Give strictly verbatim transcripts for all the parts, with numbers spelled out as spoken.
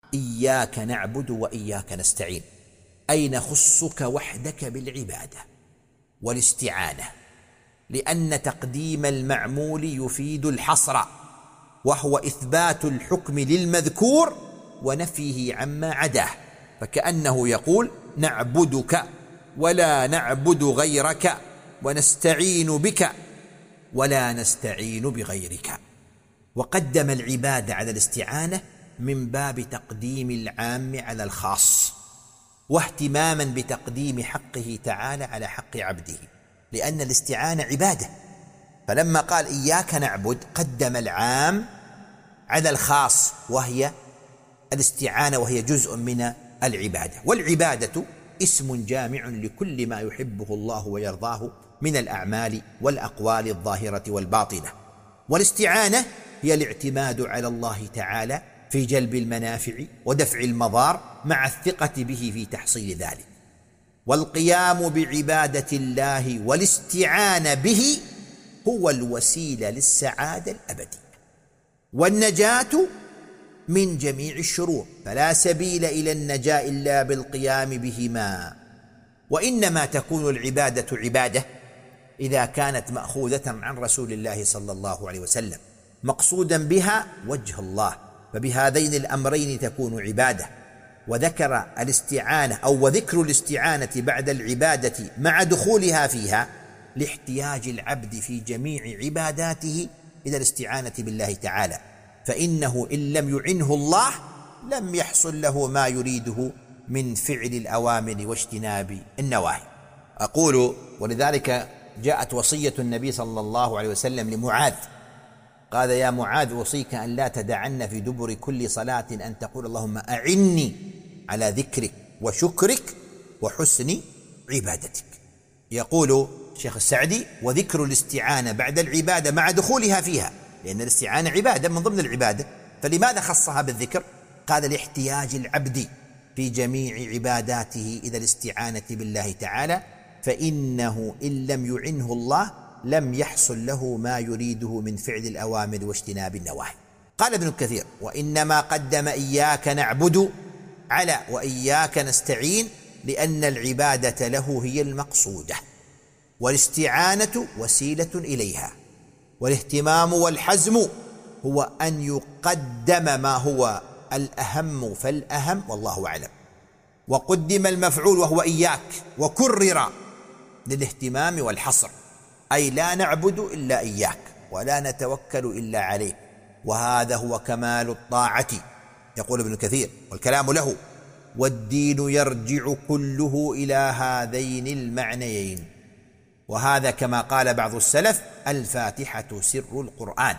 إياك نعبد وإياك نستعين، أي نخصك وحدك بالعبادة والاستعانة، لأن تقديم المعمول يفيد الحصر، وهو إثبات الحكم للمذكور ونفيه عما عداه، فكأنه يقول نعبدك ولا نعبد غيرك، ونستعين بك ولا نستعين بغيرك. وقدم العبادة على الاستعانة من باب تقديم العام على الخاص، واهتماما بتقديم حقه تعالى على حق عبده، لأن الاستعانة عبادة، فلما قال إياك نعبد قدم العام على الخاص وهي الاستعانة، وهي جزء من العبادة. والعبادة اسم جامع لكل ما يحبه الله ويرضاه من الأعمال والأقوال الظاهرة والباطنة. والاستعانة هي الاعتماد على الله تعالى في جلب المنافع ودفع المضار مع الثقة به في تحصيل ذلك. والقيام بعبادة الله والاستعانة به هو الوسيلة للسعادة الأبدية والنجاة من جميع الشرور، فلا سبيل إلى النجاة إلا بالقيام بهما. وإنما تكون العبادة عبادة إذا كانت مأخوذة عن رسول الله صلى الله عليه وسلم مقصودا بها وجه الله، فبهذين الأمرين تكون عبادة. وذكر الاستعانة أو وذكر الاستعانة بعد العبادة مع دخولها فيها لاحتياج العبد في جميع عباداته إلى الاستعانة بالله تعالى، فإنه إن لم يعنه الله لم يحصل له ما يريده من فعل الأوامر واجتناب النواهي. أقول ولذلك جاءت وصية النبي صلى الله عليه وسلم لمعاذ، قال يا معاذ أوصيك أن لا تدعن في دبر كل صلاة أن تقول اللهم أعني على ذكرك وشكرك وحسن عبادتك. يقول الشيخ السعدي وذكر الاستعانة بعد العبادة مع دخولها فيها، لأن الاستعانة عبادة من ضمن العبادة، فلماذا خصها بالذكر؟ قال لاحتياج العبد في جميع عباداته إلى الاستعانة بالله تعالى، فإنه إن لم يعنه الله لم يحصل له ما يريده من فعل الأوامر واجتناب النواهي. قال ابن كثير وإنما قدم إياك نعبد على وإياك نستعين لأن العبادة له هي المقصودة، والاستعانة وسيلة إليها، والاهتمام والحزم هو أن يقدم ما هو الأهم فالأهم، والله أعلم. وقدم المفعول وهو إياك وكرر للاهتمام والحصر، أي لا نعبد إلا إياك ولا نتوكل إلا عليك، وهذا هو كمال الطاعة. يقول ابن كثير والكلام له والدين يرجع كله إلى هذين المعنيين، وهذا كما قال بعض السلف الفاتحة سر القرآن،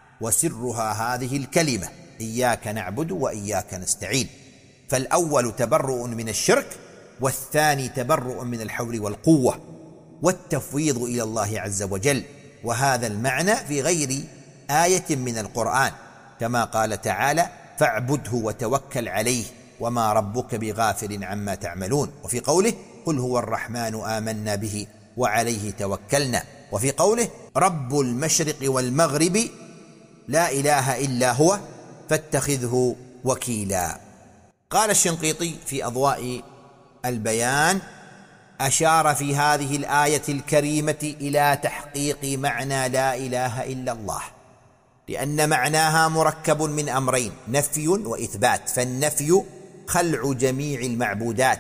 وسرها هذه الكلمة إياك نعبد وإياك نستعين، فالأول تبرؤ من الشرك، والثاني تبرؤ من الحول والقوة والتفويض إلى الله عز وجل. وهذا المعنى في غير آية من القرآن، كما قال تعالى فاعبده وتوكل عليه وما ربك بغافل عما تعملون، وفي قوله قل هو الرحمن آمنا به وعليه توكلنا، وفي قوله رب المشرق والمغرب لا إله إلا هو فاتخذه وكيلا. قال الشنقيطي في أضواء البيان أشار في هذه الآية الكريمة إلى تحقيق معنى لا إله إلا الله، لأن معناها مركب من أمرين نفي وإثبات، فالنفي خلع جميع المعبودات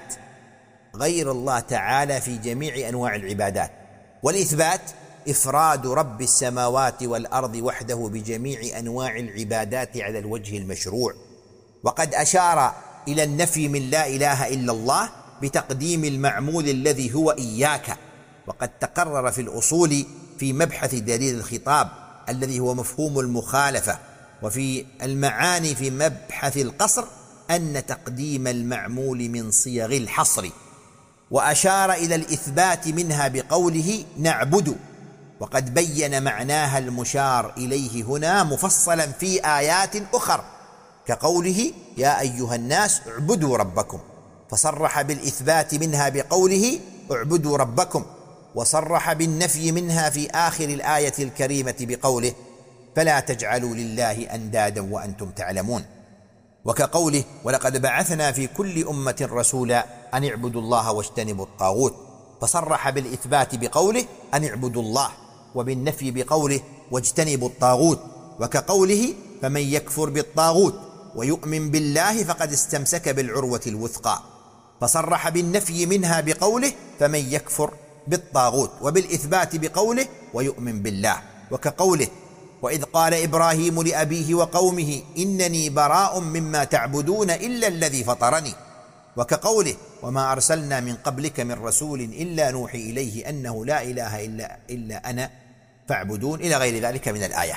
غير الله تعالى في جميع أنواع العبادات، والإثبات إفراد رب السماوات والأرض وحده بجميع أنواع العبادات على الوجه المشروع. وقد أشار إلى النفي من لا إله إلا الله بتقديم المعمول الذي هو إياك، وقد تقرر في الأصول في مبحث دليل الخطاب الذي هو مفهوم المخالفة، وفي المعاني في مبحث القصر أن تقديم المعمول من صيغ الحصر. وأشار إلى الإثبات منها بقوله نعبد، وقد بين معناها المشار إليه هنا مفصلا في آيات أخر كقوله يا أيها الناس اعبدوا ربكم، فصرح بالإثبات منها بقوله اعبدوا ربكم، وصرح بالنفي منها في آخر الآية الكريمة بقوله فلا تجعلوا لله أندادا وأنتم تعلمون. وكقوله ولقد بعثنا في كل أمة رسولا أن اعبدوا الله واجتنبوا الطاغوت، فصرح بالإثبات بقوله أن اعبدوا الله، وبالنفي بقوله واجتنبوا الطاغوت. وكقوله فمن يكفر بالطاغوت ويؤمن بالله فقد استمسك بالعروة الوثقى، فصرح بالنفي منها بقوله فمن يكفر بالطاغوت، وبالإثبات بقوله ويؤمن بالله. وكقوله وإذ قال إبراهيم لأبيه وقومه إنني براء مما تعبدون إلا الذي فطرني. وكقوله وما أرسلنا من قبلك من رسول إلا نوحي إليه أنه لا إله إلا, إلا أنا فاعبدون، إلى غير ذلك من الآية.